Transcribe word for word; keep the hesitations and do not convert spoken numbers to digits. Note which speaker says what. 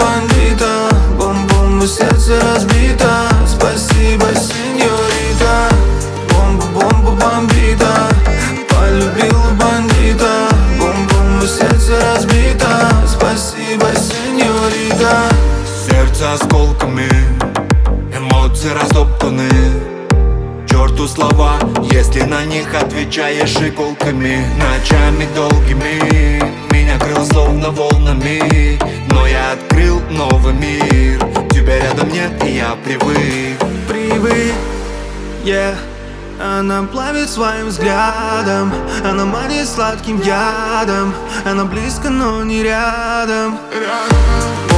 Speaker 1: бандита. Бум-бум, и сердце разбито. Спасибо, сеньорита. Бомба-бомба бомбита. Полюбила бандита. Бум-бум, и сердце разбито. Спасибо, сеньорита.
Speaker 2: Сердце осколками, эмоции растоптаны. Черту слова, если на них отвечаешь иголками. Ночами долгими меня крыло словно волнами, но я открыл новый мир. Тебя рядом нет, и я привык.
Speaker 1: Привык, yeah. Она плавит своим взглядом. Она манит сладким ядом. Она близко, но не рядом.